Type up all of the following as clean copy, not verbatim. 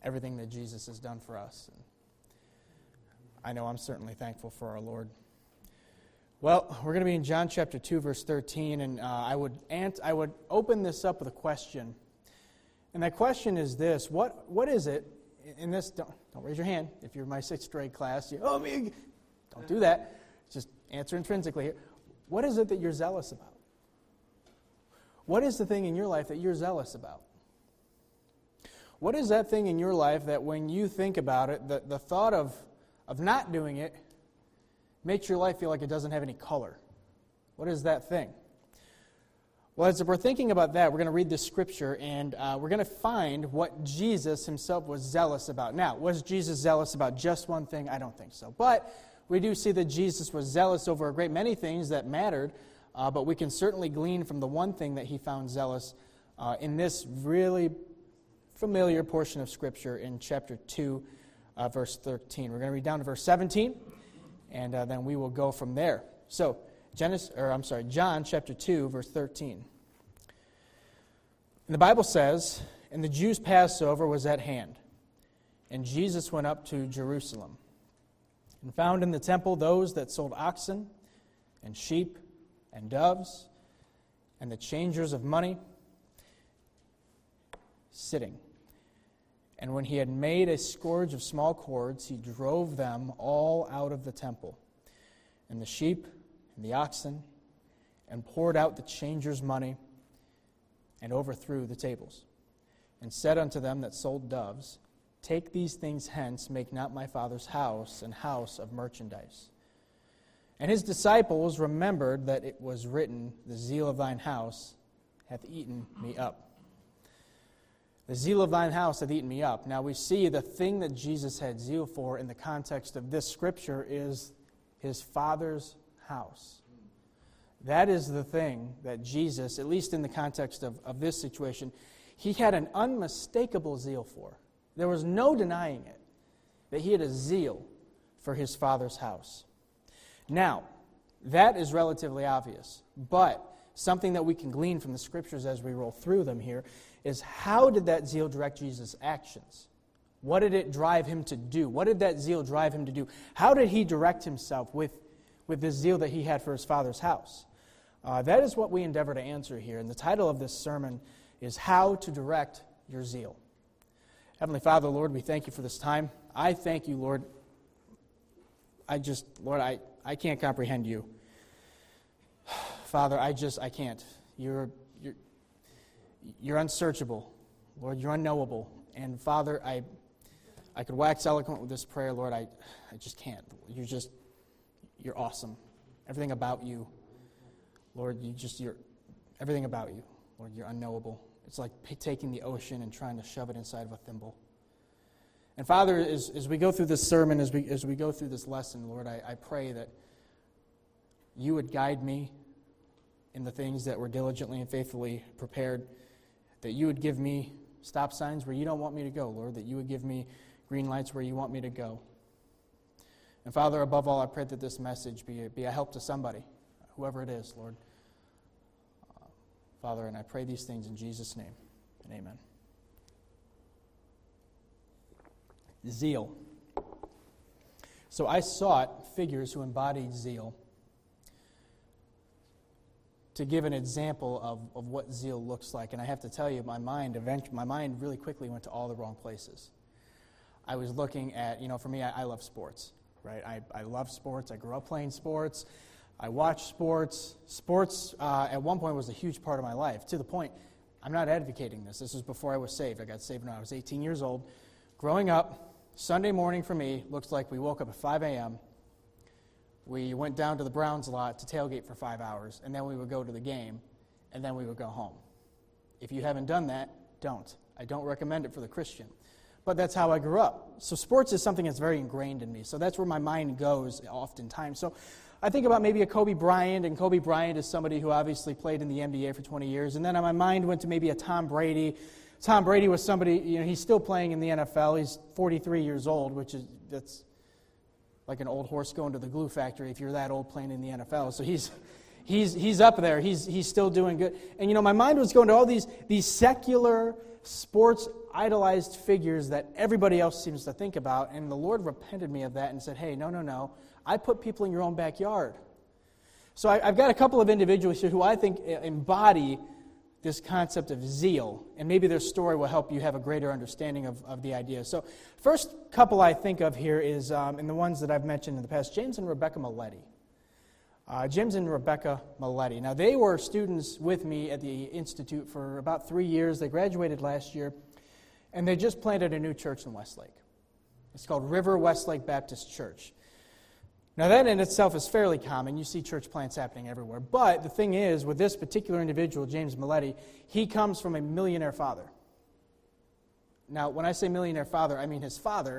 everything that Jesus has done for us. And I know I'm certainly thankful for our Lord. Well, we're going to be in John chapter 2, verse 13, and I would open this up with a question. And that question is this: What is it in this? Don't raise your hand if you're in my 6th grade class. Me. Don't do that. Just answer intrinsically here. What is it that you're zealous about? What is the thing in your life that you're zealous about? What is that thing in your life that when you think about it, the thought of not doing it makes your life feel like it doesn't have any color? What is that thing? Well, as we're thinking about that, we're going to read this scripture, and we're going to find what Jesus himself was zealous about. Now, was Jesus zealous about just one thing? I don't think so. But we do see that Jesus was zealous over a great many things that mattered, but we can certainly glean from the one thing that he found zealous in this really familiar portion of Scripture in chapter 2, verse 13. We're going to read down to verse 17, and then we will go from there. So, John chapter 2, verse 13. And the Bible says, "And the Jews' Passover was at hand, and Jesus went up to Jerusalem, and found in the temple those that sold oxen, and sheep, and doves, and the changers of money, sitting. And when he had made a scourge of small cords, he drove them all out of the temple, and the sheep, and the oxen, and poured out the changers' money, and overthrew the tables, and said unto them that sold doves, Take these things hence, make not my Father's house an house of merchandise. And his disciples remembered that it was written, The zeal of thine house hath eaten me up. The zeal of thine house hath eaten me up. Now we see the thing that Jesus had zeal for in the context of this scripture is his Father's house. That is the thing that Jesus, at least in the context of this situation, he had an unmistakable zeal for. There was no denying it, that he had a zeal for his Father's house. Now, that is relatively obvious, but something that we can glean from the Scriptures as we roll through them here is how did that zeal direct Jesus' actions? What did it drive him to do? What did that zeal drive him to do? How did he direct himself with this zeal that he had for his Father's house? That is what we endeavor to answer here, and the title of this sermon is How to Direct Your Zeal. Heavenly Father, Lord, we thank you for this time. I thank you, Lord. I can't comprehend you. Father, I can't. You're unsearchable. Lord, you're unknowable. And Father, I could wax eloquent with this prayer, Lord. I just can't. You're awesome. Everything about you, Lord, you're everything about you. Lord, you're unknowable. It's like taking the ocean and trying to shove it inside of a thimble. And Father, as we go through this sermon, as we go through this lesson, Lord, I pray that you would guide me in the things that were diligently and faithfully prepared, that you would give me stop signs where you don't want me to go, Lord, that you would give me green lights where you want me to go. And Father, above all, I pray that this message be a help to somebody, whoever it is, Lord. Father, and I pray these things in Jesus' name, and amen. Zeal. So I sought figures who embodied zeal to give an example of what zeal looks like. And I have to tell you, my mind really quickly went to all the wrong places. I was looking at, for me, I love sports, right? I love sports. I grew up playing sports. I watched sports. Sports, at one point, was a huge part of my life, to the point, I'm not advocating this. This was before I was saved. I got saved when I was 18 years old. Growing up, Sunday morning for me looks like we woke up at 5 a.m., we went down to the Browns lot to tailgate for 5 hours, and then we would go to the game, and then we would go home. If you haven't done that, don't. I don't recommend it for the Christian. But that's how I grew up. So sports is something that's very ingrained in me. So that's where my mind goes oftentimes. So I think about maybe a Kobe Bryant, and Kobe Bryant is somebody who obviously played in the NBA for 20 years. And then my mind went to maybe a Tom Brady. Tom Brady was somebody, he's still playing in the NFL. He's 43 years old, that's like an old horse going to the glue factory if you're that old playing in the NFL. So he's up there. He's still doing good. And my mind was going to all these secular sports idolized figures that everybody else seems to think about, and the Lord repented me of that and said, hey, no. I put people in your own backyard. So I've got a couple of individuals here who I think embody this concept of zeal, and maybe their story will help you have a greater understanding of the idea. So first couple I think of here is, and the ones that I've mentioned in the past, James and Rebecca Maletti. James and Rebecca Maletti. Now, they were students with me at the Institute for about 3 years. They graduated last year, and they just planted a new church in Westlake. It's called River Westlake Baptist Church. Now, that in itself is fairly common. You see church plants happening everywhere. But the thing is, with this particular individual, James Maletti, he comes from a millionaire father. Now, when I say millionaire father, I mean his father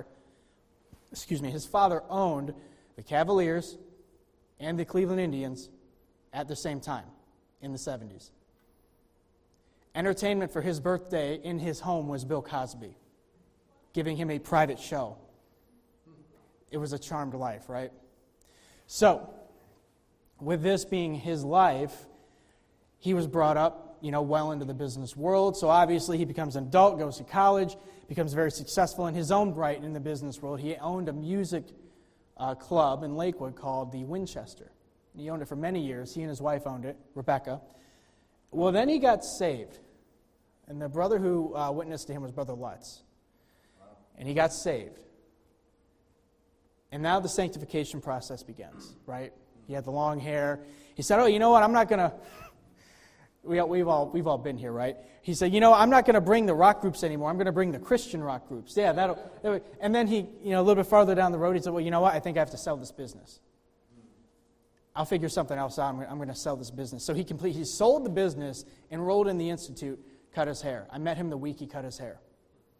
owned the Cavaliers and the Cleveland Indians at the same time in the 70s. Entertainment for his birthday in his home was Bill Cosby, giving him a private show. It was a charmed life, right? So, with this being his life, he was brought up, well into the business world. So obviously he becomes an adult, goes to college, becomes very successful in his own right in the business world. He owned a music club in Lakewood called the Winchester. He owned it for many years. He and his wife owned it, Rebecca. Well, then he got saved. And the brother who witnessed to him was Brother Lutz. And he got saved. And now the sanctification process begins, right? He had the long hair. He said, you know what, I'm not going to... We've all been here, right? He said, I'm not going to bring the rock groups anymore. I'm going to bring the Christian rock groups. Yeah, that'll. And then he, a little bit farther down the road, he said, well, you know what? I think I have to sell this business. I'll figure something else out. I'm going to sell this business. So he sold the business, enrolled in the Institute, cut his hair. I met him the week he cut his hair.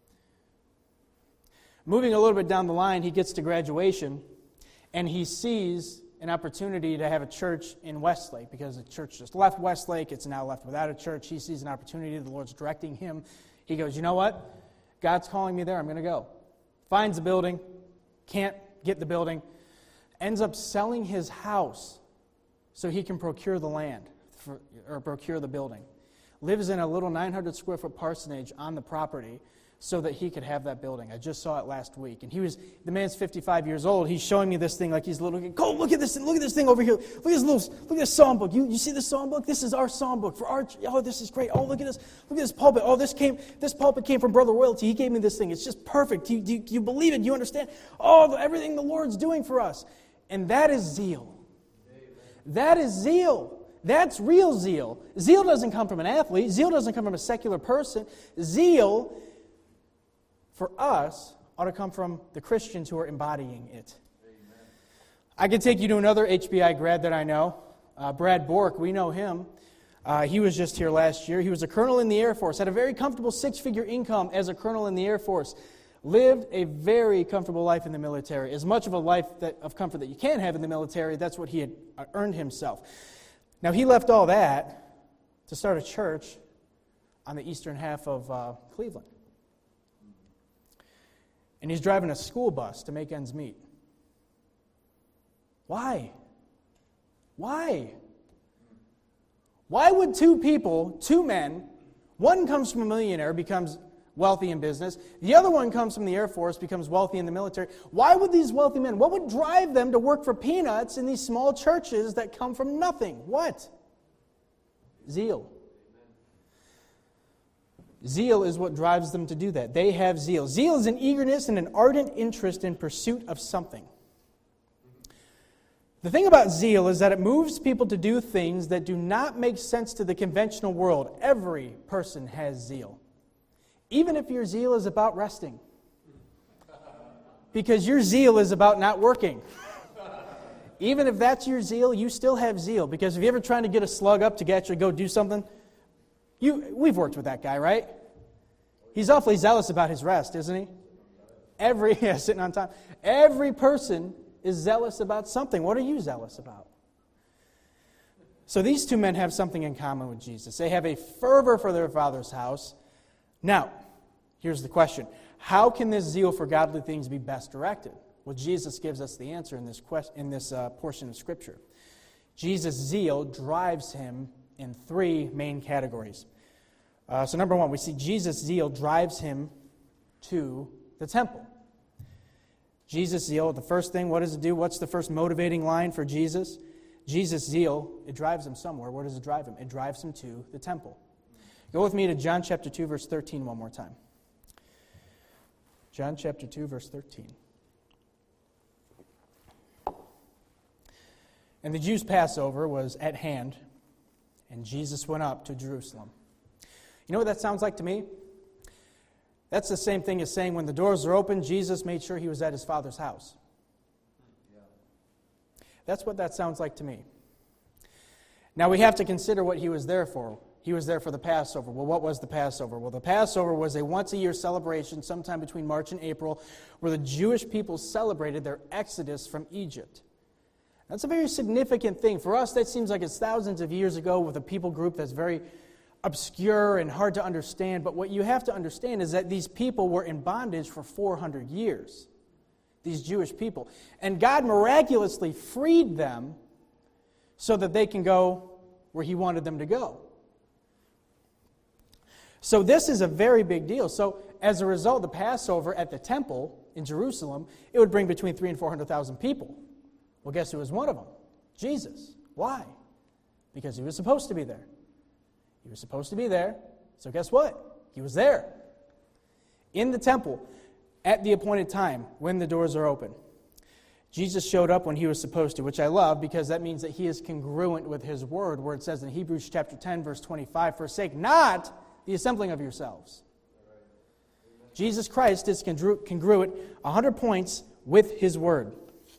Moving a little bit down the line, he gets to graduation, and he sees an opportunity to have a church in Westlake, because the church just left Westlake. It's now left without a church. He sees an opportunity. The Lord's directing him. He goes, you know what? God's calling me there. I'm going to go. Finds a building. Can't get the building. Ends up selling his house so he can procure the land, or procure the building. Lives in a little 900 square foot parsonage on the property so that he could have that building. I just saw it last week. And the man's 55 years old. He's showing me this thing like he's little. Go, look at this thing over here. Look at this psalm book. You see this psalm book? This is our psalm book for our, this is great. Oh, look at this. Look at this pulpit. Oh, this pulpit came from Brother Royalty. He gave me this thing. It's just perfect. Do you believe it? Do you understand? Oh, everything the Lord's doing for us. And that is zeal. That is zeal. That's real zeal. Zeal doesn't come from an athlete. Zeal doesn't come from a secular person. Zeal, for us, ought to come from the Christians who are embodying it. Amen. I could take you to another HBI grad that I know, Brad Bork. We know him. He was just here last year. He was a colonel in the Air Force, had a very comfortable 6-figure income as a colonel in the Air Force, lived a very comfortable life in the military, as much of a life of comfort that you can have in the military. That's what he had earned himself. Now, he left all that to start a church on the eastern half of Cleveland. And he's driving a school bus to make ends meet. Why? Why? Why would two men, one comes from a millionaire, becomes wealthy in business, the other one comes from the Air Force, becomes wealthy in the military. Why would these wealthy men, what would drive them to work for peanuts in these small churches that come from nothing? What? Zeal. Zeal is what drives them to do that. They have zeal. Zeal is an eagerness and an ardent interest in pursuit of something. The thing about zeal is that it moves people to do things that do not make sense to the conventional world. Every person has zeal. Even if your zeal is about resting. Because your zeal is about not working. Even if that's your zeal, you still have zeal. Because if you're ever trying to get a slug up to actually go do something, we've worked with that guy, right? He's awfully zealous about his rest, isn't he? Sitting on time. Every person is zealous about something. What are you zealous about? So these two men have something in common with Jesus. They have a fervor for their Father's house. Now, here's the question. How can this zeal for godly things be best directed? Well, Jesus gives us the answer in this portion of Scripture. Jesus' zeal drives him in 3 main categories. So number one, we see Jesus' zeal drives him to the temple. Jesus' zeal, the first thing, what does it do? What's the first motivating line for Jesus? Jesus' zeal, it drives him somewhere. Where does it drive him? It drives him to the temple. Go with me to John chapter 2, verse 13 one more time. John chapter 2, verse 13. And the Jews' Passover was at hand, and Jesus went up to Jerusalem. You know what that sounds like to me? That's the same thing as saying when the doors are open, Jesus made sure he was at his Father's house. That's what that sounds like to me. Now we have to consider what he was there for. He was there for the Passover. Well, what was the Passover? Well, the Passover was a once-a-year celebration sometime between March and April where the Jewish people celebrated their exodus from Egypt. That's a very significant thing. For us, that seems like it's thousands of years ago with a people group that's very obscure and hard to understand. But what you have to understand is that these people were in bondage for 400 years, these Jewish people. And God miraculously freed them so that they can go where he wanted them to go. So this is a very big deal. So as a result, the Passover at the temple in Jerusalem, it would bring between 300,000 and 400,000 people. Well, guess who was one of them? Jesus. Why? Because he was supposed to be there. He was supposed to be there. So guess what? He was there. In the temple, at the appointed time, when the doors are open. Jesus showed up when he was supposed to, which I love because that means that he is congruent with his word, where it says in Hebrews chapter 10, verse 25, forsake not the assembling of yourselves. Jesus Christ is congruent 100 points with his word.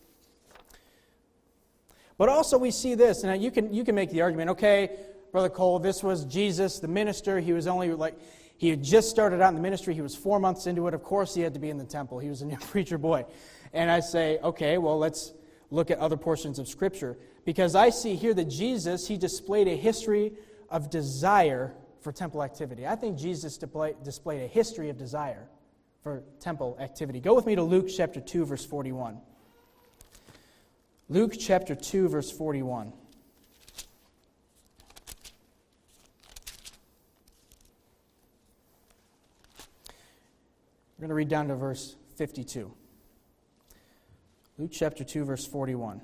But also we see this, and you can make the argument, okay, Brother Cole, this was Jesus, the minister. He had just started out in the ministry. He was 4 months into it. Of course he had to be in the temple. He was a new preacher boy. And I say, okay, well, let's look at other portions of Scripture. Because I see here that Jesus, he displayed a history of desire for temple activity. I think Jesus displayed a history of desire for temple activity. Go with me to Luke chapter 2, verse 41. Luke chapter 2, verse 41. We're going to read down to verse 52. Luke chapter 2, verse 41.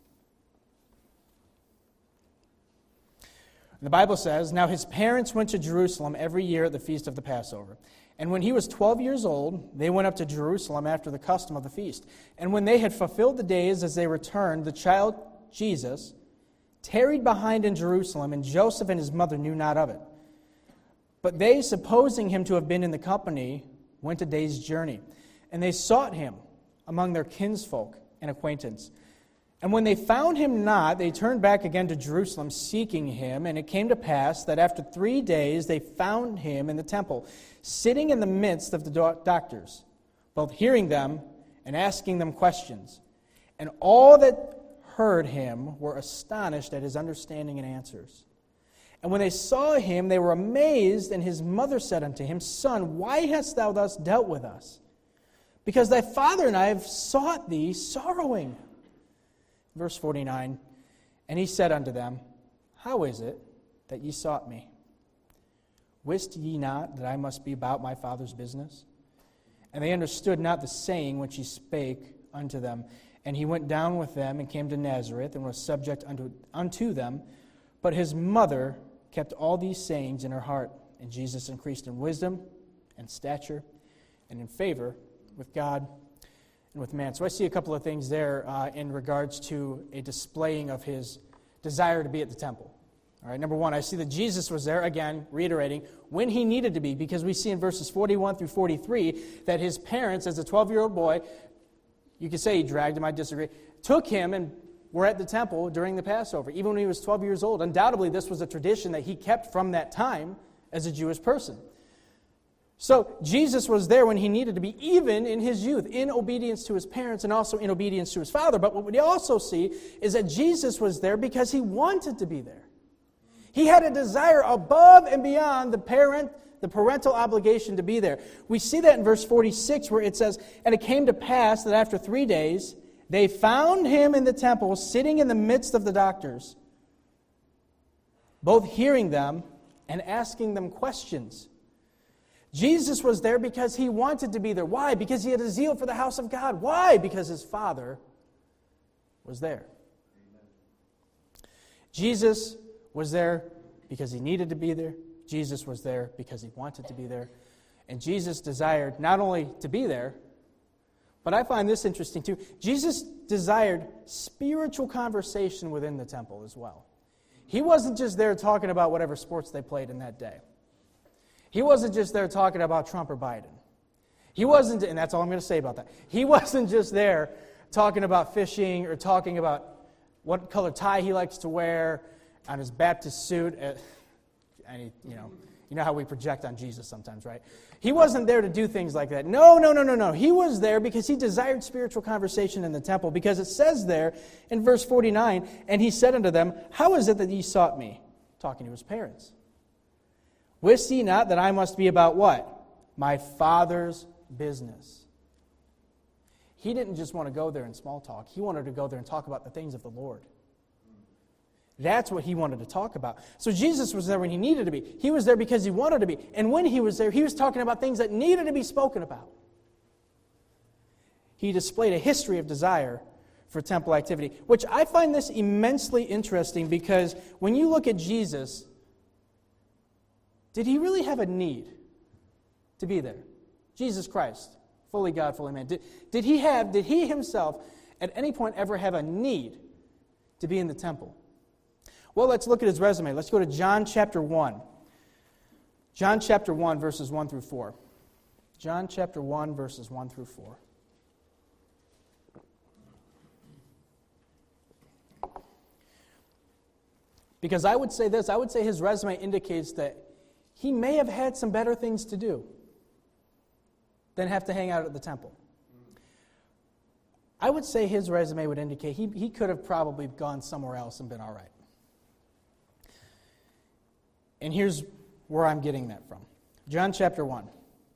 The Bible says, now his parents went to Jerusalem every year at the feast of the Passover. And when he was 12 years old, they went up to Jerusalem after the custom of the feast. And when they had fulfilled the days as they returned, the child Jesus tarried behind in Jerusalem, and Joseph and his mother knew not of it. But they, supposing him to have been in the company, went a day's journey. And they sought him among their kinsfolk and acquaintance. And when they found him not, they turned back again to Jerusalem, seeking him. And it came to pass that after 3 days they found him in the temple, sitting in the midst of the doctors, both hearing them and asking them questions. And all that heard him were astonished at his understanding and answers. And when they saw him, they were amazed, and his mother said unto him, Son, why hast thou thus dealt with us? Because thy father and I have sought thee sorrowing. Verse 49, and he said unto them, How is it that ye sought me? Wist ye not that I must be about my Father's business? And they understood not the saying which he spake unto them. And he went down with them and came to Nazareth and was subject unto them. But his mother kept all these sayings in her heart. And Jesus increased in wisdom and stature and in favor with God and with man. So I see a couple of things there in regards to a displaying of his desire to be at the temple. All right, number one, I see that Jesus was there, again, reiterating, when he needed to be, because we see in verses 41 through 43 that his parents, as a 12-year-old boy, you could say he dragged him, I disagree, took him and were at the temple during the Passover, even when he was 12 years old. Undoubtedly, this was a tradition that he kept from that time as a Jewish person. So Jesus was there when he needed to be, even in his youth, in obedience to his parents and also in obedience to his father. But what we also see is that Jesus was there because he wanted to be there. He had a desire above and beyond the parental obligation to be there. We see that in verse 46 where it says, And it came to pass that after 3 days they found him in the temple, sitting in the midst of the doctors, both hearing them and asking them questions. Jesus was there because he wanted to be there. Why? Because he had a zeal for the house of God. Why? Because his Father was there. Jesus was there because he needed to be there. Jesus was there because he wanted to be there. And Jesus desired not only to be there, but I find this interesting too. Jesus desired spiritual conversation within the temple as well. He wasn't just there talking about whatever sports they played in that day. He wasn't just there talking about Trump or Biden. He wasn't, and that's all I'm going to say about that. He wasn't just there talking about fishing or talking about what color tie he likes to wear on his Baptist suit. And you know how we project on Jesus sometimes, right? He wasn't there to do things like that. No. He was there because he desired spiritual conversation in the temple. Because it says there in verse 49, and he said unto them, how is it that ye sought me? Talking to his parents. Wist ye not that I must be about what? My Father's business. He didn't just want to go there and small talk. He wanted to go there and talk about the things of the Lord. That's what he wanted to talk about. So Jesus was there when he needed to be. He was there because he wanted to be. And when he was there, he was talking about things that needed to be spoken about. He displayed a history of desire for temple activity, which I find this immensely interesting because when you look at Jesus, did he really have a need to be there? Jesus Christ, fully God, fully man. Did he himself at any point ever have a need to be in the temple? Well, let's look at his resume. Let's go to John chapter 1. John chapter 1, verses 1 through 4. John chapter 1, verses 1 through 4. Because I would say this, I would say his resume indicates that he may have had some better things to do than have to hang out at the temple. I would say his resume would indicate he could have probably gone somewhere else and been all right. And here's where I'm getting that from. John chapter 1.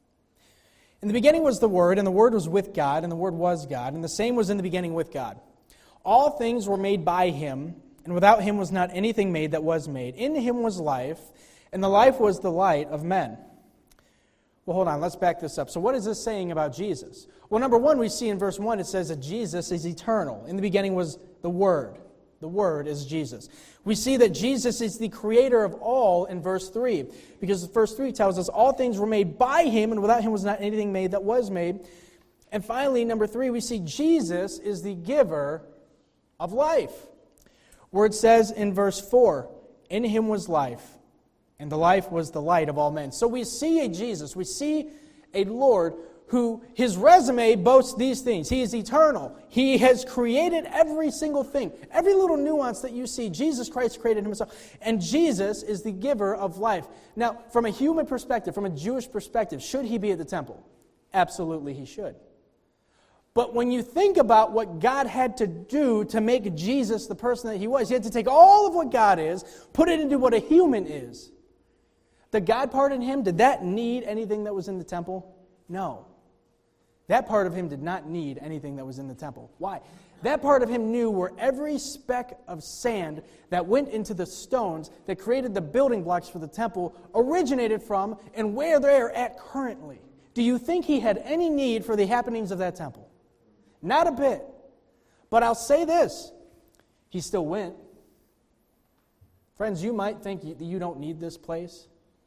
In the beginning was the Word, and the Word was with God, and the Word was God, and the same was in the beginning with God. All things were made by him, and without him was not anything made that was made. In him was life, and the life was the light of men. Well, hold on, let's back this up. So what is this saying about Jesus? Well, number one, we see in verse 1, it says that Jesus is eternal. In the beginning was the Word. The Word is Jesus. We see that Jesus is the creator of all in verse 3, because verse 3 tells us all things were made by him, and without him was not anything made that was made. And finally, number 3, we see Jesus is the giver of life, where it says in verse 4, in him was life, and the life was the light of all men. So we see a Jesus, we see a Lord who his resume boasts these things. He is eternal. He has created every single thing. Every little nuance that you see, Jesus Christ created himself. And Jesus is the giver of life. Now, from a human perspective, from a Jewish perspective, should he be at the temple? Absolutely he should. But when you think about what God had to do to make Jesus the person that he was, he had to take all of what God is, put it into what a human is. The God part in him, did that need anything that was in the temple? No. That part of him did not need anything that was in the temple. Why? That part of him knew where every speck of sand that went into the stones that created the building blocks for the temple originated from and where they're at currently. Do you think he had any need for the happenings of that temple? Not a bit. But I'll say this, he still went. Friends, you might think you don't need this place,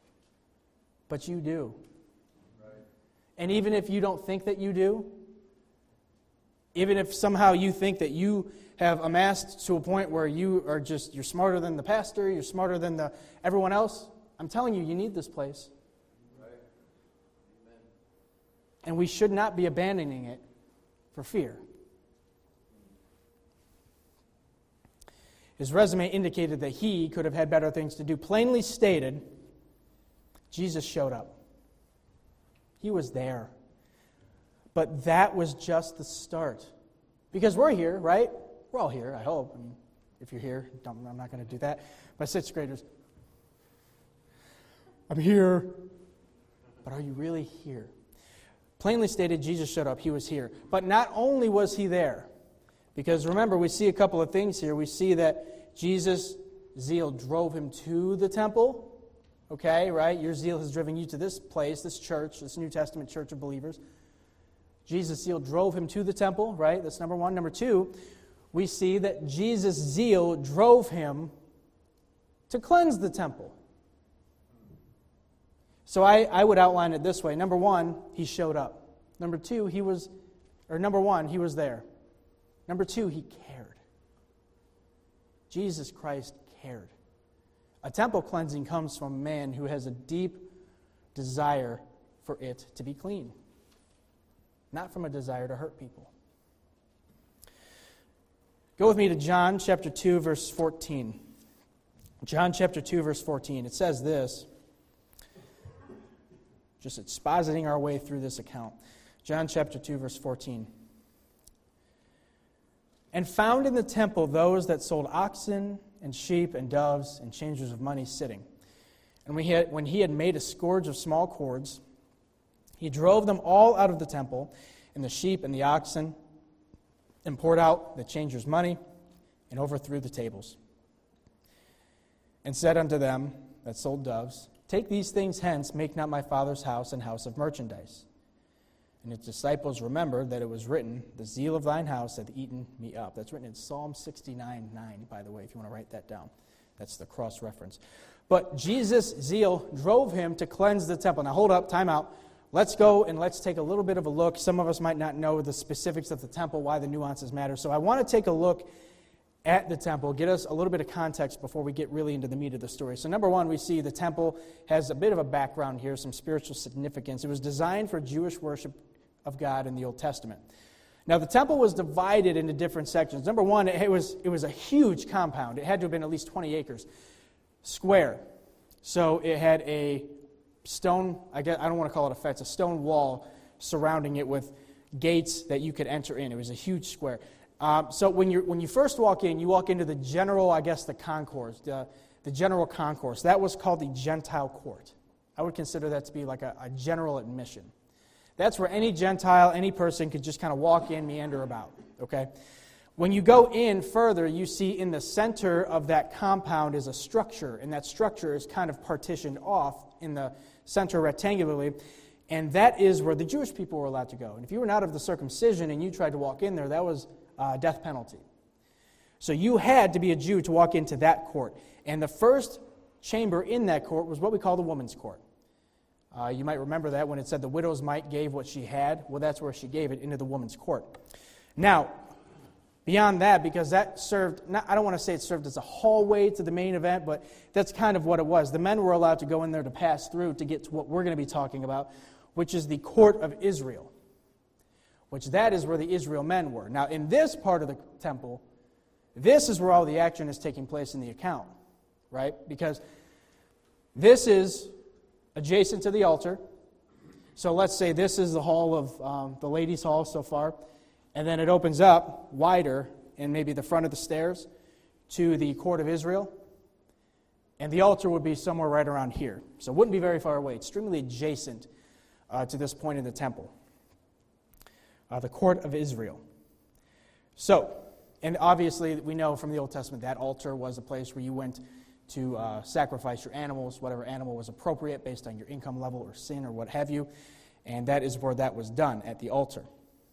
but you do. And even if you don't think that you do, even if somehow you think that you have amassed to a point where you're smarter than the pastor, you're smarter than everyone else, I'm telling you, you need this place. Right. And we should not be abandoning it for fear. His resume indicated that he could have had better things to do. Plainly stated, Jesus showed up. He was there. But that was just the start. Because we're here, right? We're all here, I hope. I mean, if you're here, I'm not going to do that. My sixth graders, I'm here. But are you really here? Plainly stated, Jesus showed up. He was here. But not only was he there, because remember, we see a couple of things here. We see that Jesus' zeal drove him to the temple. okay, right? Your zeal has driven you to this place, this church, this New Testament church of believers. Jesus' zeal drove him to the temple, right? That's number one. Number two, we see that Jesus' zeal drove him to cleanse the temple. So I would outline it this way. Number one, he showed up. Number two, number one, he was there. Number two, he cared. Jesus Christ cared. A temple cleansing comes from a man who has a deep desire for it to be clean, not from a desire to hurt people. Go with me to John chapter 2, verse 14. John chapter 2, verse 14. It says this, just expositing our way through this account. John chapter 2, verse 14. And found in the temple those that sold oxen and sheep and doves and changers of money sitting. And when he had made a scourge of small cords, he drove them all out of the temple, and the sheep and the oxen, and poured out the changers' money, and overthrew the tables. And said unto them that sold doves, Take these things hence, make not my Father's house an house of merchandise. And his disciples remembered that it was written, The zeal of thine house hath eaten me up. That's written in Psalm 69:9, by the way, if you want to write that down. That's the cross-reference. But Jesus' zeal drove him to cleanse the temple. Now hold up, time out. Let's go and let's take a little bit of a look. Some of us might not know the specifics of the temple, why the nuances matter. So I want to take a look at the temple, get us a little bit of context before we get really into the meat of the story. So number one, we see the temple has a bit of a background here, some spiritual significance. It was designed for Jewish worship of God in the Old Testament. Now the temple was divided into different sections. Number one, it was a huge compound. It had to have been at least 20 acres square. So it had a stone, I don't want to call it a fence, a stone wall surrounding it with gates that you could enter in. It was a huge square. So when you first walk in, you walk into the general, the concourse, the general concourse. That was called the Gentile court. I would consider that to be like a general admission. That's where any Gentile, any person could just kind of walk in, meander about, okay? When you go in further, you see in the center of that compound is a structure, and that structure is kind of partitioned off in the center rectangularly, and that is where the Jewish people were allowed to go. And if you were not of the circumcision and you tried to walk in there, that was death penalty. So you had to be a Jew to walk into that court. And the first chamber in that court was what we call the woman's court. You might remember that when it said the widow's mite gave what she had. Well, that's where she gave it, into the woman's court. Now, beyond that, because that served, I don't want to say it served as a hallway to the main event, but that's kind of what it was. The men were allowed to go in there to pass through to get to what we're going to be talking about, which is the court of Israel, which that is where the Israel men were. Now, in this part of the temple, this is where all the action is taking place in the account, right? Because this is adjacent to the altar. So let's say this is the hall of the ladies' hall so far, and then it opens up wider in maybe the front of the stairs to the court of Israel, and the altar would be somewhere right around here. So it wouldn't be very far away, extremely adjacent to this point in the temple. The court of Israel. So, and obviously we know from the Old Testament that altar was a place where you went to sacrifice your animals, whatever animal was appropriate based on your income level or sin or what have you, and that is where that was done, at the altar.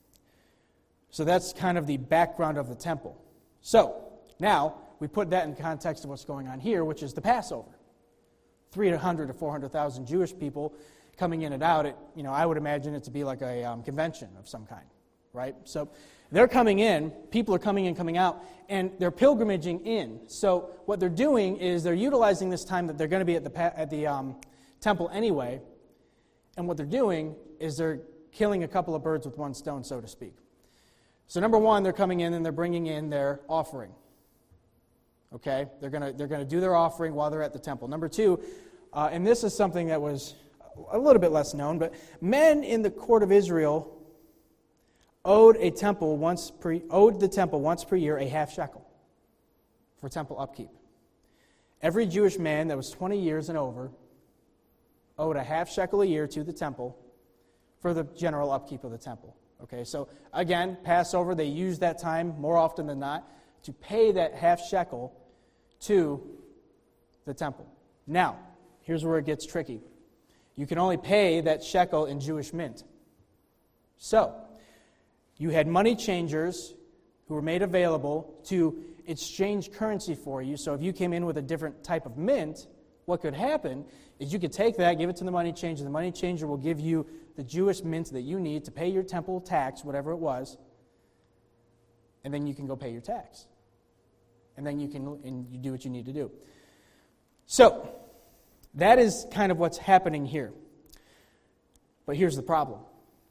So that's kind of the background of the temple. So, now we put that in context of what's going on here, which is the Passover. 300 to 400,000 Jewish people coming in and out. I would imagine it to be like a convention of some kind, right? So they're coming in, people are coming in, coming out, and they're pilgrimaging in. So what they're doing is they're utilizing this time that they're going to be at the temple anyway, and what they're doing is they're killing a couple of birds with one stone, so to speak. So number one, they're coming in and they're bringing in their offering. Okay, they're going to do their offering while they're at the temple. Number two, and this is something that was a little bit less known, but men in the court of Israel owed the temple once per year a half shekel for temple upkeep. Every Jewish man that was 20 years and over owed a half shekel a year to the temple for the general upkeep of the temple. Okay, so again, Passover, they use that time more often than not to pay that half shekel to the temple. Now, here's where it gets tricky. You can only pay that shekel in Jewish mint. So, you had money changers who were made available to exchange currency for you. So if you came in with a different type of mint, what could happen is you could take that, give it to the money changer. The money changer will give you the Jewish mint that you need to pay your temple tax, whatever it was, and then you can go pay your tax. And then you do what you need to do. So, that is kind of what's happening here. But here's the problem.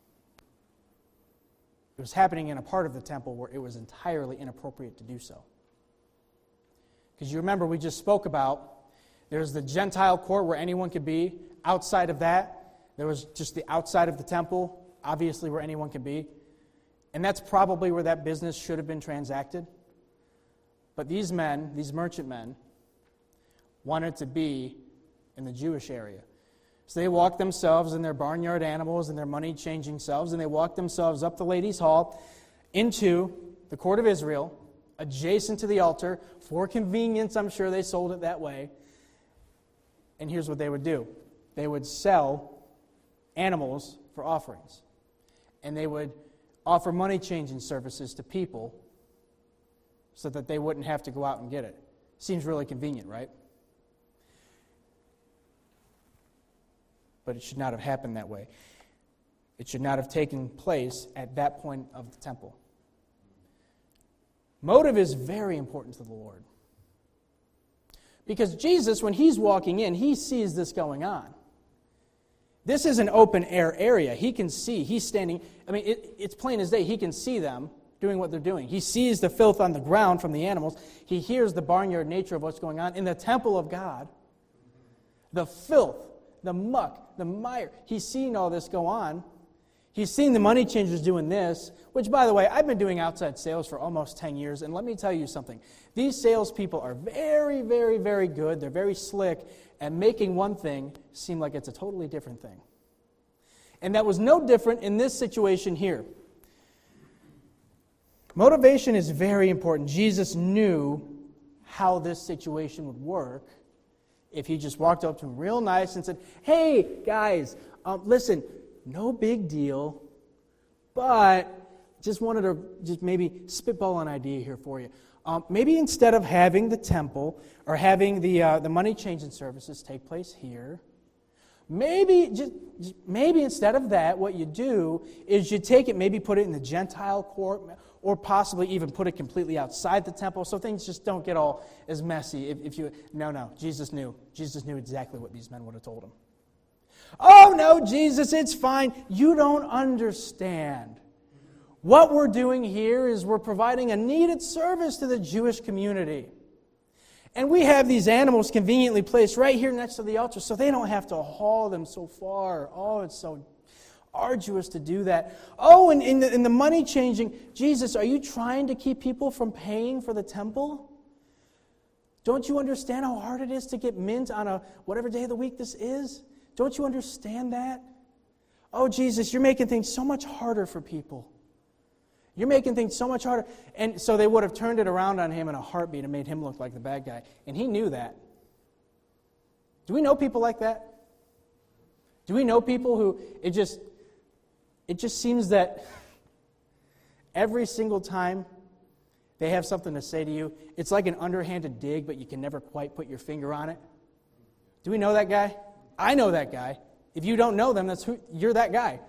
It was happening in a part of the temple where it was entirely inappropriate to do so. Because you remember we just spoke about there's the Gentile court where anyone could be. Outside of that, there was just the outside of the temple, obviously where anyone could be. And that's probably where that business should have been transacted. But these men, these merchant men, wanted to be in the Jewish area. So they walked themselves and their barnyard animals and their money-changing selves, and they walked themselves up the ladies' hall into the court of Israel, adjacent to the altar. For convenience, I'm sure they sold it that way. And here's what they would do. They would sell animals for offerings. And they would offer money-changing services to people so that they wouldn't have to go out and get it. Seems really convenient, right? But it should not have happened that way. It should not have taken place at that point of the temple. Motive is very important to the Lord. Because Jesus, when he's walking in, he sees this going on. This is an open air area. He can see. He's standing. I mean, it's plain as day. He can see them doing what they're doing. He sees the filth on the ground from the animals. He hears the barnyard nature of what's going on. In the temple of God, the filth, the muck, the mire. He's seen all this go on. He's seen the money changers doing this, which, by the way, I've been doing outside sales for almost 10 years, and let me tell you something. These salespeople are very, very, very good. They're very slick at making one thing seem like it's a totally different thing. And that was no different in this situation here. Motivation is very important. Jesus knew how this situation would work if he just walked up to him real nice and said, hey, guys, listen, no big deal, but just wanted to just maybe spitball an idea here for you. Maybe instead of having the temple or having the money changing services take place here, maybe instead of that, what you do is you take it, maybe put it in the Gentile court, or possibly even put it completely outside the temple, so things just don't get all as messy. No, Jesus knew. Jesus knew exactly what these men would have told him. Oh, no, Jesus, it's fine. You don't understand. What we're doing here is we're providing a needed service to the Jewish community. And we have these animals conveniently placed right here next to the altar so they don't have to haul them so far. Oh, it's so arduous to do that. Oh, and in the money changing, Jesus, are you trying to keep people from paying for the temple? Don't you understand how hard it is to get mint on a whatever day of the week this is? Don't you understand that? Oh, Jesus, you're making things so much harder for people. You're making things so much harder. And so they would have turned it around on him in a heartbeat and made him look like the bad guy. And he knew that. Do we know people like that? Do we know people who it just seems that every single time they have something to say to you, it's like an underhanded dig, but you can never quite put your finger on it? Do we know that guy? I know that guy. If you don't know them, you're that guy.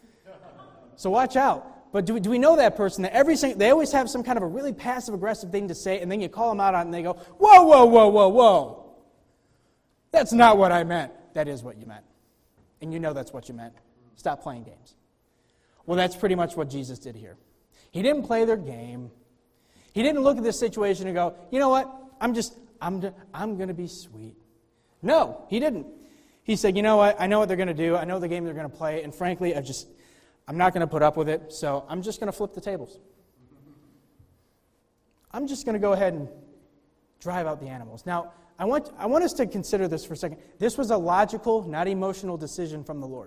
So watch out. But do we know that person that they always have some kind of a really passive-aggressive thing to say, and then you call them out on it, and they go, whoa, whoa, whoa, whoa, whoa. That's not what I meant. That is what you meant. And you know that's what you meant. Stop playing games. Well, that's pretty much what Jesus did here. He didn't play their game. He didn't look at this situation and go, you know what, I'm going to be sweet. No, he didn't. He said, you know what, I know what they're going to do. I know the game they're going to play, and frankly, I'm not going to put up with it, so I'm just going to flip the tables. I'm just going to go ahead and drive out the animals. Now, I want us to consider this for a second. This was a logical, not emotional decision from the Lord.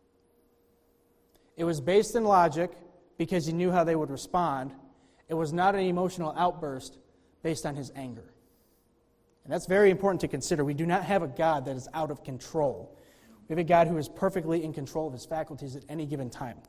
It was based in logic because he knew how they would respond. It was not an emotional outburst based on his anger. And that's very important to consider. We do not have a God that is out of control. We have a God who is perfectly in control of his faculties at any given time.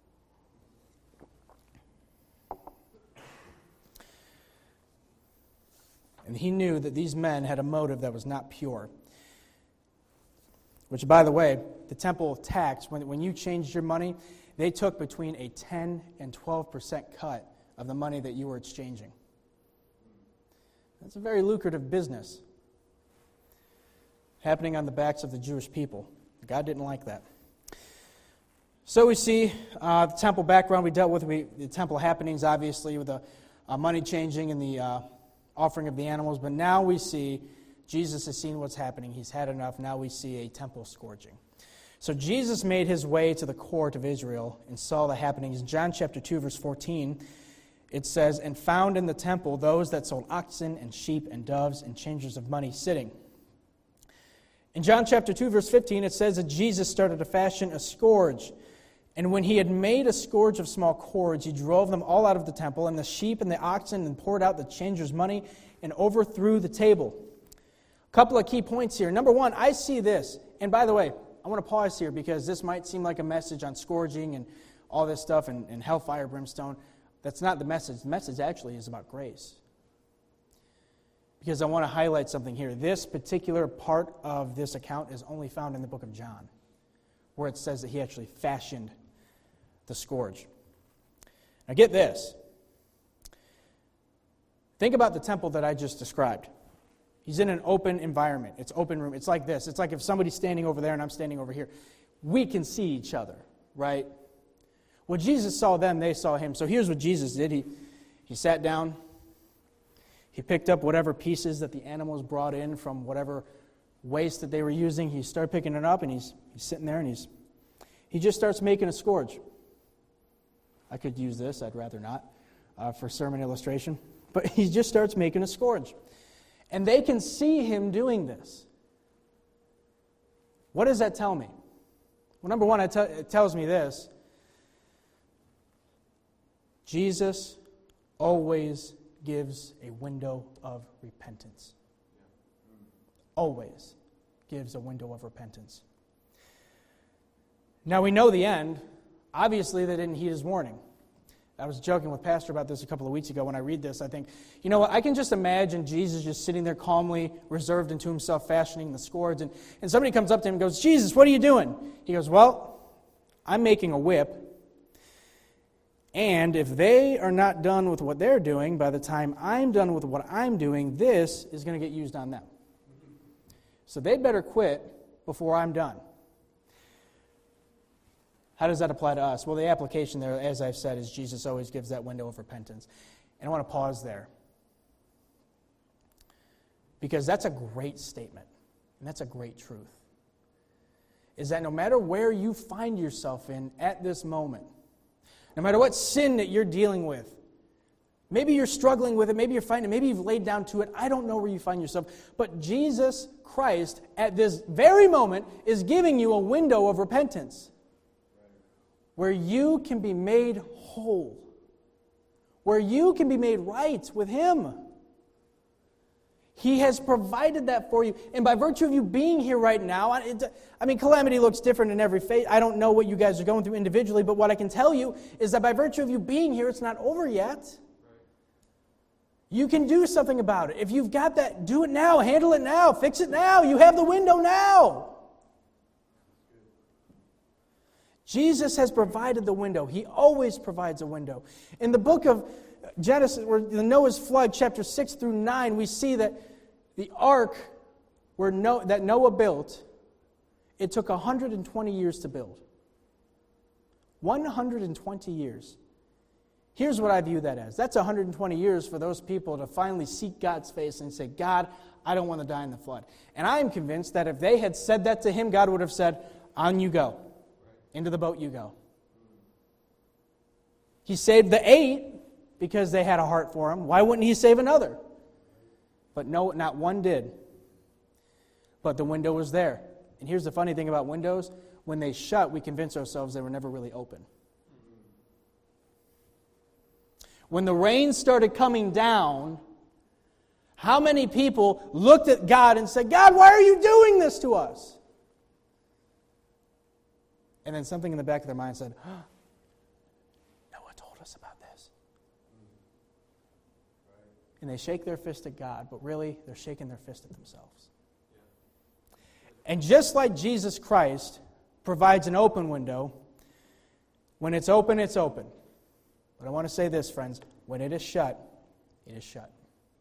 And he knew that these men had a motive that was not pure. Which, by the way, the temple tax, when you changed your money, they took between a 10 and 12% cut of the money that you were exchanging. That's a very lucrative business happening on the backs of the Jewish people. God didn't like that. So we see the temple background we dealt with, the temple happenings, obviously, with the money changing and the offering of the animals. But now we see Jesus has seen what's happening. He's had enough. Now we see a temple scourging. So Jesus made his way to the court of Israel and saw the happenings. In John chapter 2, verse 14, it says, "And found in the temple those that sold oxen and sheep and doves and changers of money sitting." In John chapter 2, verse 15, it says that Jesus started to fashion a scourge. And when he had made a scourge of small cords, he drove them all out of the temple, and the sheep and the oxen, and poured out the changers' money, and overthrew the table. A couple of key points here. Number one, I see this. And by the way, I want to pause here because this might seem like a message on scourging and all this stuff and hellfire, brimstone. That's not the message. The message actually is about grace. Because I want to highlight something here. This particular part of this account is only found in the book of John, where it says that he actually fashioned the scourge. Now get this. Think about the temple that I just described. He's in an open environment. It's open room. It's like this. It's like if somebody's standing over there and I'm standing over here. We can see each other, right? When Jesus saw them, they saw him. So here's what Jesus did. He sat down. He picked up whatever pieces that the animals brought in from whatever waste that they were using. He started picking it up, and he's sitting there, and he just starts making a scourge. I could use this. I'd rather not for sermon illustration. But he just starts making a scourge. And they can see him doing this. What does that tell me? Well, number one, it tells me this. Jesus always gives a window of repentance. Always gives a window of repentance. Now we know the end. Obviously, they didn't heed his warning. I was joking with Pastor about this a couple of weeks ago. When I read this, I think, you know what, I can just imagine Jesus just sitting there calmly, reserved unto himself, fashioning the scourge. And somebody comes up to him and goes, "Jesus, what are you doing?" He goes, "Well, I'm making a whip. And if they are not done with what they're doing, by the time I'm done with what I'm doing, this is going to get used on them. So they'd better quit before I'm done." How does that apply to us? Well, the application there, as I've said, is Jesus always gives that window of repentance. And I want to pause there. Because that's a great statement. And that's a great truth. Is that no matter where you find yourself in at this moment, no matter what sin that you're dealing with, maybe you're struggling with it, maybe you're fighting it, maybe you've laid down to it, I don't know where you find yourself, but Jesus Christ at this very moment is giving you a window of repentance where you can be made whole, where you can be made right with Him. He has provided that for you. And by virtue of you being here right now, calamity looks different in every phase. I don't know what you guys are going through individually, but what I can tell you is that by virtue of you being here, it's not over yet. You can do something about it. If you've got that, do it now, handle it now, fix it now. You have the window now. Jesus has provided the window. He always provides a window. In the book of Genesis, where the Noah's flood, chapter 6 through 9, we see that the ark that Noah built, it took 120 years to build. 120 years. Here's what I view that as. That's 120 years for those people to finally seek God's face and say, "God, I don't want to die in the flood." And I am convinced that if they had said that to Him, God would have said, "On you go. Into the boat you go." He saved the 8 because they had a heart for Him. Why wouldn't He save another? But no, not one did. But the window was there. And here's the funny thing about windows. When they shut, we convince ourselves they were never really open. When the rain started coming down, How many people looked at God and said, God, why are you doing this to us? And then something in the back of their mind said, Noah told us about this. And they shake their fist at God, but really they're shaking their fist at themselves. And just like Jesus Christ provides an open window, when it's open, it's open. But I want to say this, friends, when it is shut, it is shut.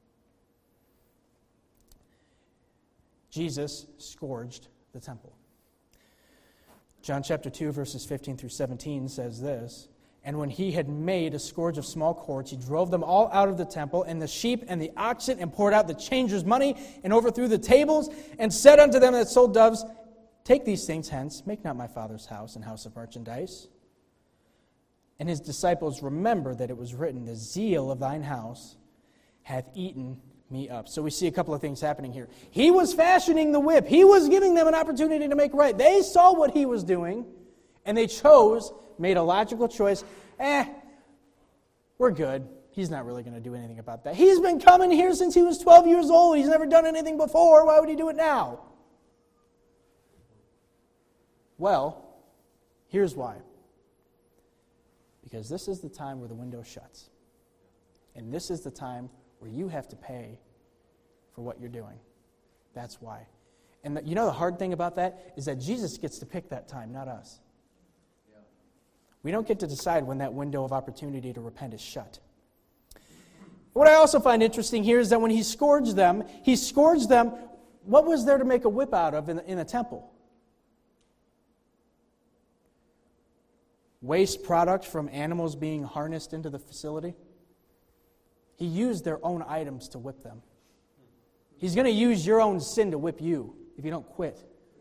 Jesus scourged the temple. John chapter 2, verses 15 through 17 says this, And when he had made a scourge of small cords, he drove them all out of the temple, and the sheep and the oxen, and poured out the changers' money, and overthrew the tables, and said unto them that sold doves, Take these things hence, make not my Father's house an house of merchandise. And his disciples remembered that it was written, The zeal of thine house hath eaten me up. So we see a couple of things happening here. He was fashioning the whip. He was giving them an opportunity to make right. They saw what he was doing, and they made a logical choice. We're good. He's not really going to do anything about that. He's been coming here since he was 12 years old. He's never done anything before. Why would he do it now? Well, here's why. Because this is the time where the window shuts. And this is the time where you have to pay for what you're doing. That's why. And you know the hard thing about that is that Jesus gets to pick that time, not us. Yeah. We don't get to decide when that window of opportunity to repent is shut. What I also find interesting here is that when he scourged them, what was there to make a whip out of in the temple? Waste product from animals being harnessed into the facility. He used their own items to whip them. He's going to use your own sin to whip you if you don't quit.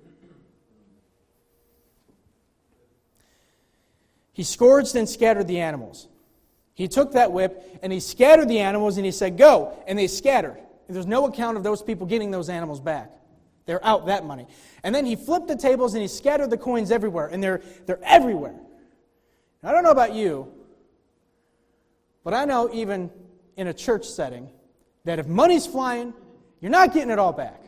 He scourged and scattered the animals. He took that whip and he scattered the animals and he said, Go! And they scattered. And there's no account of those people getting those animals back. They're out that money. And then he flipped the tables and he scattered the coins everywhere. And they're everywhere. I don't know about you, but I know even in a church setting that if money's flying, you're not getting it all back.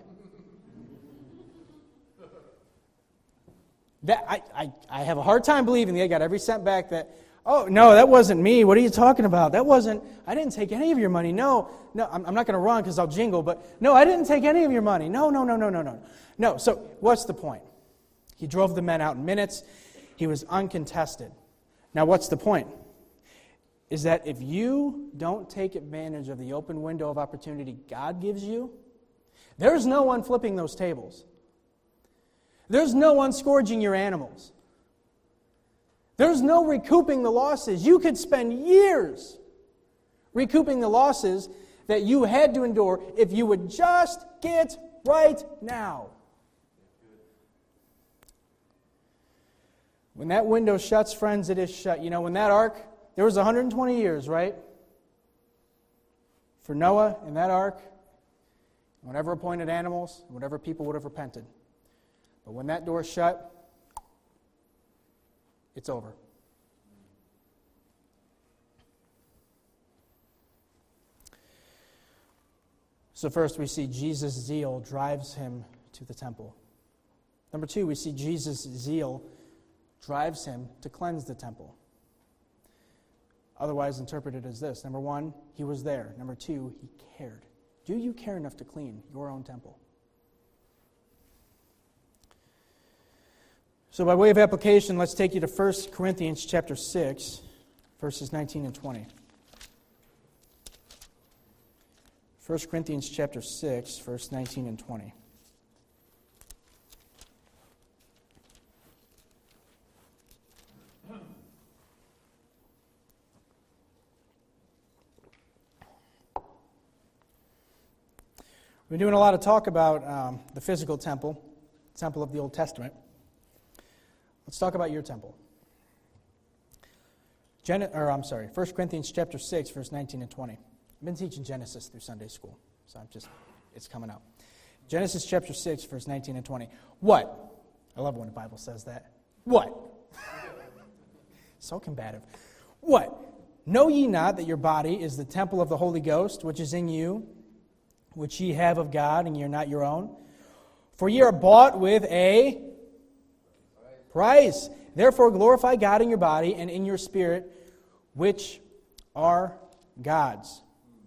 That I have a hard time believing they got every cent back. Oh, no, that wasn't me. What are you talking about? I didn't take any of your money. No, I'm not going to run because I'll jingle, but no, I didn't take any of your money. No. No, so what's the point? He drove the men out in minutes. He was uncontested. Now, what's the point? Is that if you don't take advantage of the open window of opportunity God gives you, there's no one flipping those tables. There's no one scourging your animals. There's no recouping the losses. You could spend years recouping the losses that you had to endure if you would just get right now. When that window shuts, friends, it is shut. You know, when that ark, there was 120 years, right? For Noah and that ark, whatever appointed animals, whatever people would have repented. But when that door shut, it's over. So first we see Jesus' zeal drives him to the temple. Number two, we see Jesus' zeal drives him to cleanse the temple. Otherwise interpreted as this. Number one, he was there. Number two, he cared. Do you care enough to clean your own temple? So by way of application, let's take you to 1 Corinthians chapter 6, verses 19 and 20. 1 Corinthians chapter 6, verse 19 and 20. We've been doing a lot of talk about the physical temple of the Old Testament. Let's talk about your temple. 1 Corinthians chapter 6, verse 19 and 20. I've been teaching Genesis through Sunday school, so it's coming out. Genesis chapter 6, verse 19 and 20. What? I love when the Bible says that. What? So combative. What? Know ye not that your body is the temple of the Holy Ghost, which is in you, which ye have of God, and ye are not your own. For ye are bought with a price. Therefore glorify God in your body and in your spirit, which are God's.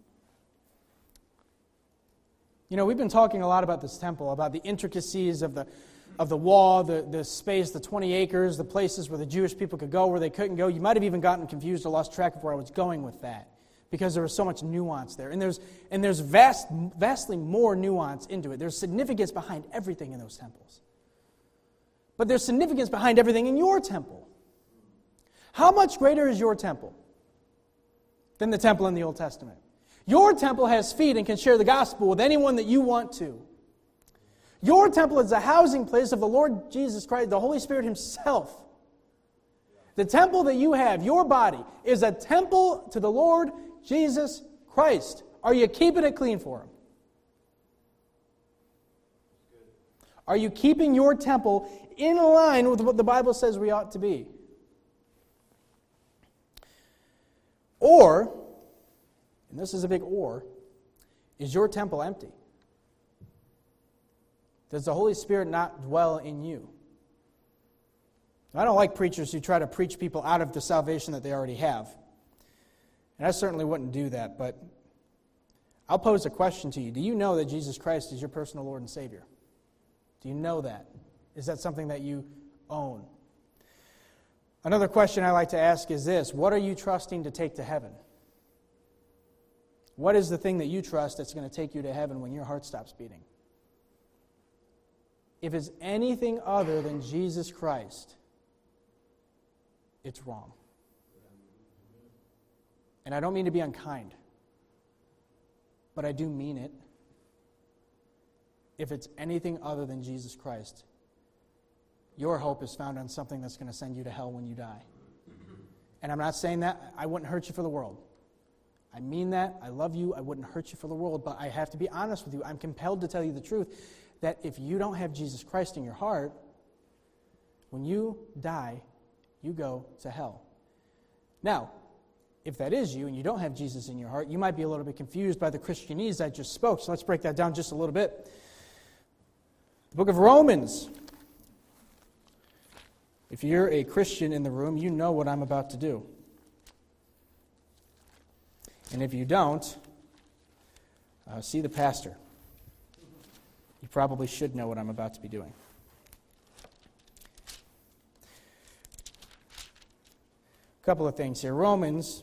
You know, we've been talking a lot about this temple, about the intricacies of the wall, the space, the 20 acres, the places where the Jewish people could go, where they couldn't go. You might have even gotten confused or lost track of where I was going with that, because there was so much nuance there. And there's vastly more nuance into it. There's significance behind everything in those temples. But there's significance behind everything in your temple. How much greater is your temple than the temple in the Old Testament? Your temple has feet and can share the gospel with anyone that you want to. Your temple is the housing place of the Lord Jesus Christ, the Holy Spirit Himself. The temple that you have, your body, is a temple to the Lord Jesus Christ. Are you keeping it clean for Him? Are you keeping your temple in line with what the Bible says we ought to be? Or, and this is a big or, is your temple empty? Does the Holy Spirit not dwell in you? I don't like preachers who try to preach people out of the salvation that they already have. And I certainly wouldn't do that, but I'll pose a question to you. Do you know that Jesus Christ is your personal Lord and Savior? Do you know that? Is that something that you own? Another question I like to ask is this: what are you trusting to take to heaven? What is the thing that you trust that's going to take you to heaven when your heart stops beating? If it's anything other than Jesus Christ, it's wrong. And I don't mean to be unkind, but I do mean it. If it's anything other than Jesus Christ, your hope is found on something that's going to send you to hell when you die. And I'm not saying that I wouldn't hurt you for the world. I mean that. I love you. I wouldn't hurt you for the world. But I have to be honest with you. I'm compelled to tell you the truth, that if you don't have Jesus Christ in your heart, when you die, you go to hell. Now, if that is you and you don't have Jesus in your heart, you might be a little bit confused by the Christianese I just spoke. So let's break that down just a little bit. The book of Romans. If you're a Christian in the room, you know what I'm about to do. And if you don't, see the pastor. You probably should know what I'm about to be doing. A couple of things here. Romans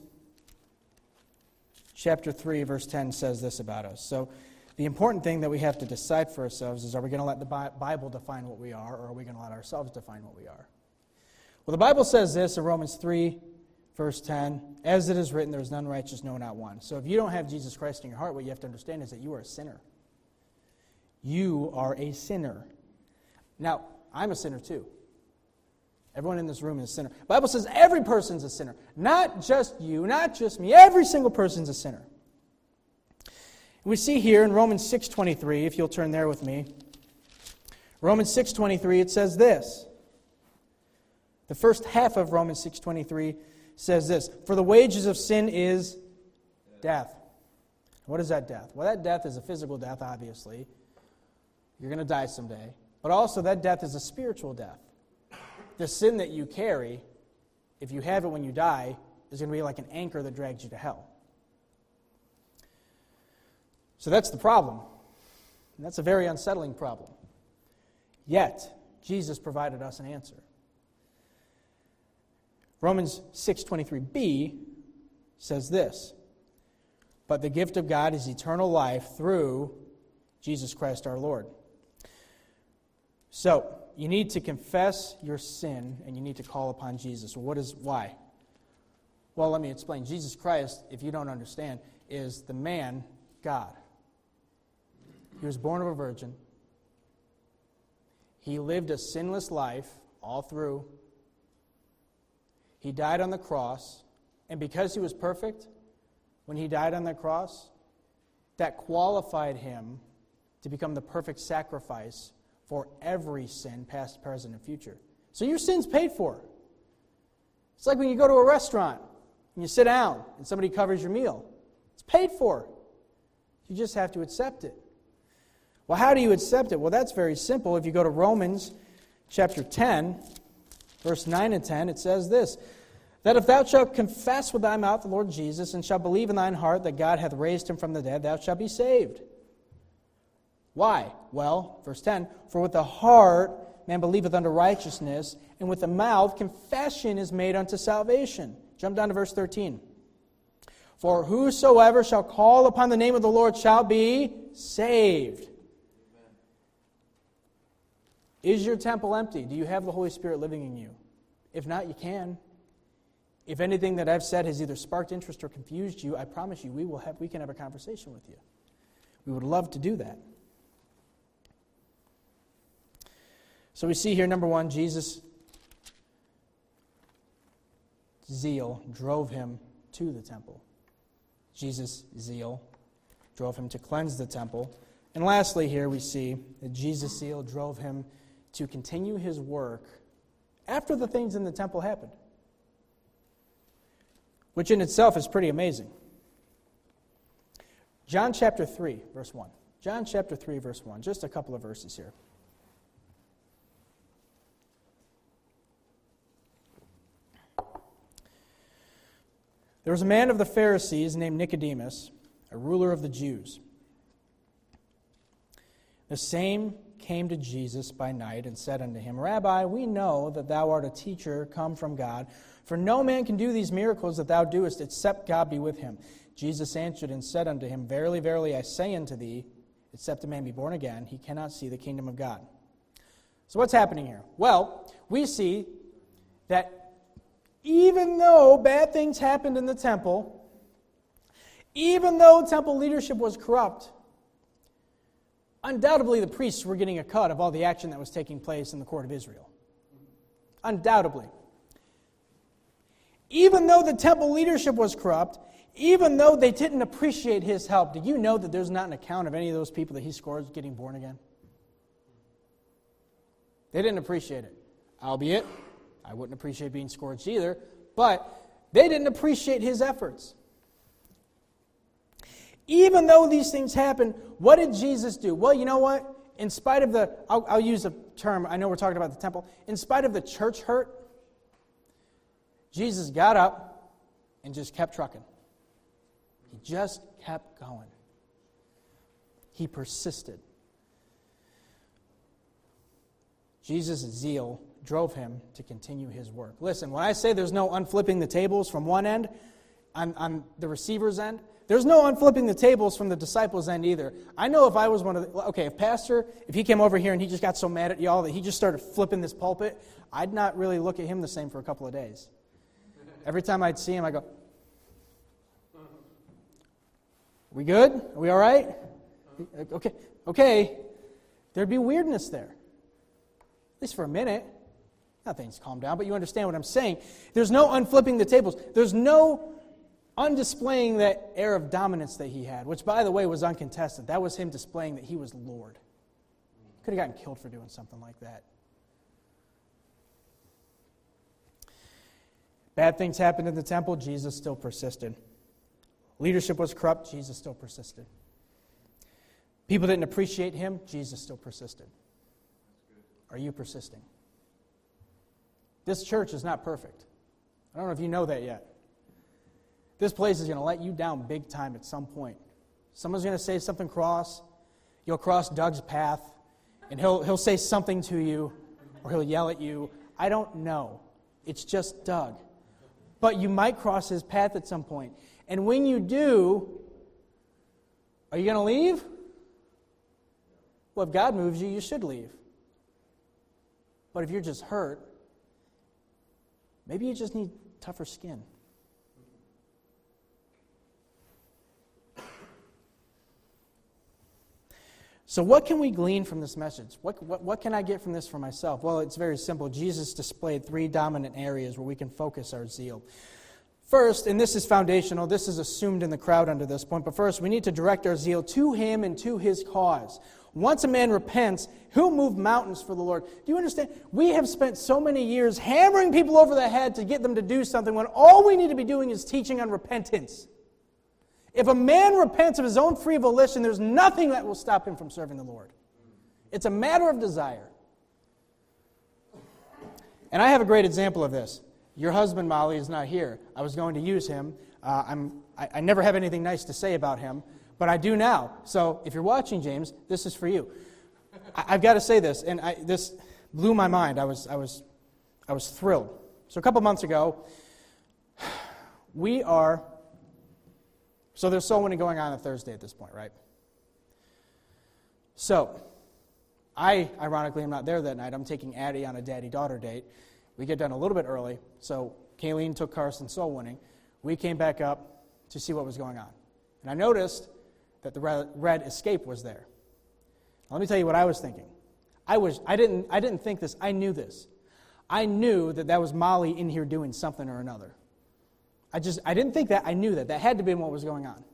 chapter 3, verse 10 says this about us. So the important thing that we have to decide for ourselves is, are we going to let the Bible define what we are, or are we going to let ourselves define what we are? Well, the Bible says this in Romans 3, verse 10, as it is written, there is none righteous, no, not one. So if you don't have Jesus Christ in your heart, what you have to understand is that you are a sinner. You are a sinner. Now, I'm a sinner too. Everyone in this room is a sinner. The Bible says every person's a sinner. Not just you, not just me. Every single person's a sinner. We see here in Romans 6:23, if you'll turn there with me. Romans 6:23, it says this. The first half of Romans 6:23 says this: for the wages of sin is death. What is that death? Well, that death is a physical death, obviously. You're going to die someday. But also that death is a spiritual death. The sin that you carry, if you have it when you die, is going to be like an anchor that drags you to hell. So that's the problem. And that's a very unsettling problem. Yet, Jesus provided us an answer. Romans 6:23b says this: but the gift of God is eternal life through Jesus Christ our Lord. So, you need to confess your sin and you need to call upon Jesus. Why? Well, let me explain. Jesus Christ, if you don't understand, is the man God. He was born of a virgin. He lived a sinless life all through. He died on the cross, and because he was perfect, when he died on the cross, that qualified him to become the perfect sacrifice for every sin, past, present, and future. So your sin's paid for. It's like when you go to a restaurant and you sit down and somebody covers your meal. It's paid for. You just have to accept it. Well, how do you accept it? Well, that's very simple. If you go to Romans chapter 10, verse 9 and 10, it says this, that if thou shalt confess with thy mouth the Lord Jesus, and shalt believe in thine heart that God hath raised him from the dead, thou shalt be saved. Why? Well, verse 10, for with the heart man believeth unto righteousness, and with the mouth confession is made unto salvation. Jump down to verse 13. For whosoever shall call upon the name of the Lord shall be saved. Amen. Is your temple empty? Do you have the Holy Spirit living in you? If not, you can. If anything that I've said has either sparked interest or confused you, I promise you we can have a conversation with you. We would love to do that. So we see here, number one, Jesus' zeal drove him to the temple. Jesus' zeal drove him to cleanse the temple. And lastly here we see that Jesus' zeal drove him to continue his work after the things in the temple happened, which in itself is pretty amazing. John chapter 3, verse 1. John chapter 3, verse 1. Just a couple of verses here. There was a man of the Pharisees named Nicodemus, a ruler of the Jews. The same came to Jesus by night and said unto him, Rabbi, we know that thou art a teacher come from God, for no man can do these miracles that thou doest, except God be with him. Jesus answered and said unto him, Verily, verily, I say unto thee, except a man be born again, he cannot see the kingdom of God. So what's happening here? Well, we see that even though bad things happened in the temple, even though temple leadership was corrupt, undoubtedly the priests were getting a cut of all the action that was taking place in the court of Israel. Undoubtedly. Even though the temple leadership was corrupt, even though they didn't appreciate his help, did you know that there's not an account of any of those people that he scored getting born again? They didn't appreciate it. Albeit, I wouldn't appreciate being scourged either, but they didn't appreciate his efforts. Even though these things happened, what did Jesus do? Well, you know what? In spite of the, I'll use a term, I know we're talking about the temple, in spite of the church hurt, Jesus got up and just kept trucking. He just kept going. He persisted. Jesus' zeal drove him to continue his work. Listen, when I say there's no unflipping the tables from one end, on the receiver's end, there's no unflipping the tables from the disciples' end either. I know if I was one of the, if he came over here and he just got so mad at y'all that he just started flipping this pulpit, I'd not really look at him the same for a couple of days. Every time I'd see him, I go, we good? Are we all right? Okay. There'd be weirdness there. At least for a minute. Nothing's calmed down, but you understand what I'm saying. There's no unflipping the tables. There's no undisplaying that air of dominance that he had, which, by the way, was uncontested. That was him displaying that he was Lord. Could have gotten killed for doing something like that. Bad things happened in the temple. Jesus still persisted. Leadership was corrupt. Jesus still persisted. People didn't appreciate him. Jesus still persisted. Are you persisting? This church is not perfect. I don't know if you know that yet. This place is going to let you down big time at some point. Someone's going to say something cross. You'll cross Doug's path, and he'll say something to you, or he'll yell at you. I don't know. It's just Doug. But you might cross his path at some point. And when you do, are you going to leave? Well, if God moves you, you should leave. But if you're just hurt, maybe you just need tougher skin. So what can we glean from this message? What can I get from this for myself? Well, it's very simple. Jesus displayed 3 dominant areas where we can focus our zeal. First, and this is foundational, this is assumed in the crowd under this point, but first we need to direct our zeal to him and to his cause. Once a man repents, he'll move mountains for the Lord. Do you understand? We have spent so many years hammering people over the head to get them to do something when all we need to be doing is teaching on repentance. If a man repents of his own free volition, there's nothing that will stop him from serving the Lord. It's a matter of desire. And I have a great example of this. Your husband, Molly, is not here. I was going to use him. I never have anything nice to say about him, but I do now. So if you're watching, James, this is for you. I've got to say this, and this blew my mind. I was thrilled. So a couple months ago, so there's soul winning going on Thursday at this point, right? So, I, ironically, am not there that night. I'm taking Addie on a daddy-daughter date. We get done a little bit early, so Kayleen took Carson soul winning. We came back up to see what was going on. And I noticed that the red Escape was there. Now, let me tell you what I was thinking. I didn't think this. I knew this. I knew that was Molly in here doing something or another. I didn't think that. I knew that. That had to be what was going on.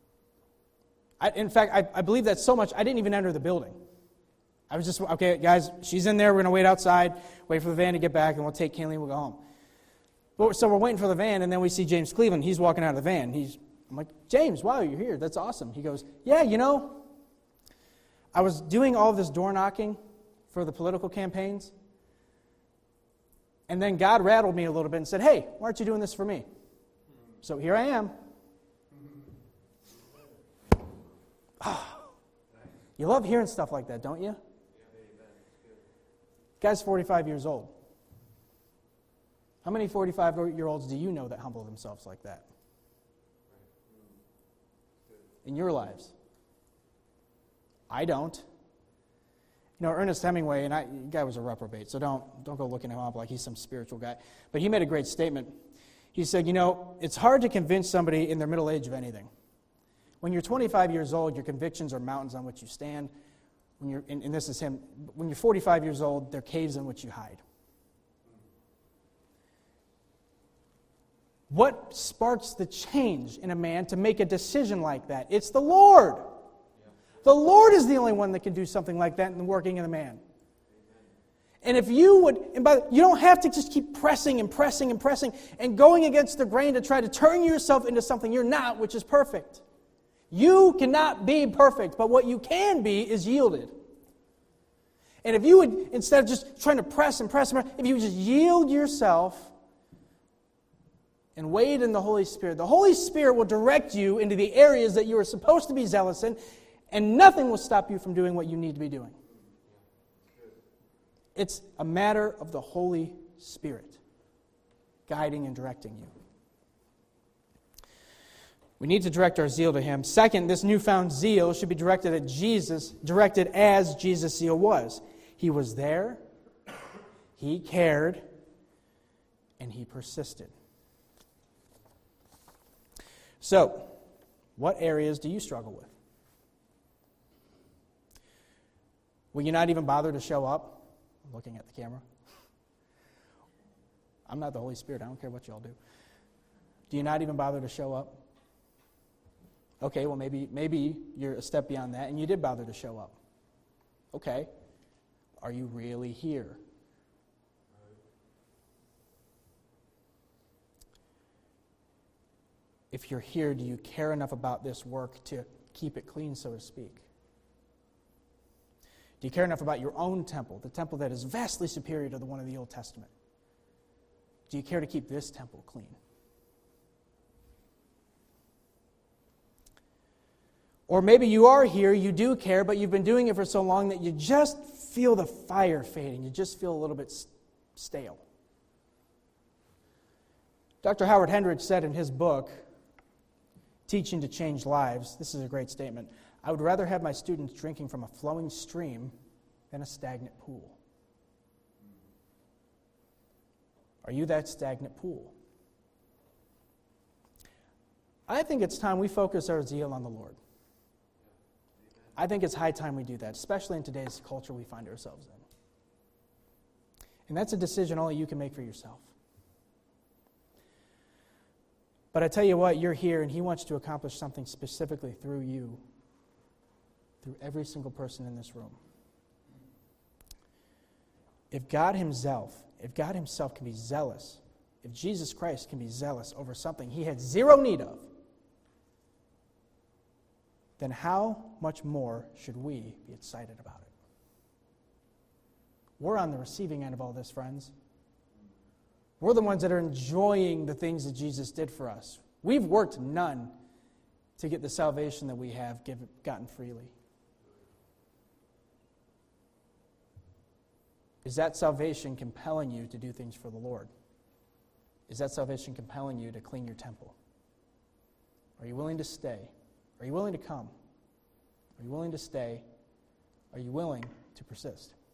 In fact, I believe that so much, I didn't even enter the building. I was just, okay, guys, she's in there. We're going to wait outside, wait for the van to get back, and we'll take Kayleen, we'll go home. So we're waiting for the van, and then we see James Cleveland. He's walking out of the van. I'm like, James, wow, you're here. That's awesome. He goes, yeah, I was doing all this door knocking for the political campaigns, and then God rattled me a little bit and said, hey, why aren't you doing this for me? So here I am. You love hearing stuff like that, don't you? Guy's 45 years old. How many 45-year-olds do you know that humble themselves like that? In your lives? I don't. Ernest Hemingway, and the guy was a reprobate, so don't go looking him up like he's some spiritual guy. But he made a great statement. He said, it's hard to convince somebody in their middle age of anything. When you're 25 years old, your convictions are mountains on which you stand. And this is him, when you're 45 years old, they're caves in which you hide. What sparks the change in a man to make a decision like that? It's the Lord. The Lord is the only one that can do something like that in the working of the man. And if you would, you don't have to just keep pressing and pressing and pressing and going against the grain to try to turn yourself into something you're not, which is perfect. You cannot be perfect, but what you can be is yielded. And if you would, instead of just trying to press and press, if you would just yield yourself and wait in the Holy Spirit will direct you into the areas that you are supposed to be zealous in, and nothing will stop you from doing what you need to be doing. It's a matter of the Holy Spirit guiding and directing you. We need to direct our zeal to Him. Second, this newfound zeal should be directed at Jesus, directed as Jesus' zeal was. He was there, He cared, and He persisted. So, what areas do you struggle with? Will you not even bother to show up? I'm looking at the camera. I'm not the Holy Spirit. I don't care what y'all do. Do you not even bother to show up? Okay, well, maybe you're a step beyond that, and you did bother to show up. Okay. Are you really here? If you're here, do you care enough about this work to keep it clean, so to speak? Do you care enough about your own temple, the temple that is vastly superior to the one of the Old Testament? Do you care to keep this temple clean? Or maybe you are here, you do care, but you've been doing it for so long that you just feel the fire fading. You just feel a little bit stale. Dr. Howard Hendricks said in his book, Teaching to Change Lives, this is a great statement, I would rather have my students drinking from a flowing stream than a stagnant pool. Are you that stagnant pool? I think it's time we focus our zeal on the Lord. I think it's high time we do that, especially in today's culture we find ourselves in. And that's a decision only you can make for yourself. But I tell you what, you're here, and He wants to accomplish something specifically through you, through every single person in this room. If God Himself can be zealous, if Jesus Christ can be zealous over something He had zero need of, then how much more should we be excited about it? We're on the receiving end of all this, friends. We're the ones that are enjoying the things that Jesus did for us. We've worked none to get the salvation that we have gotten freely. Is that salvation compelling you to do things for the Lord? Is that salvation compelling you to clean your temple? Are you willing to stay? Are you willing to come? Are you willing to stay? Are you willing to persist?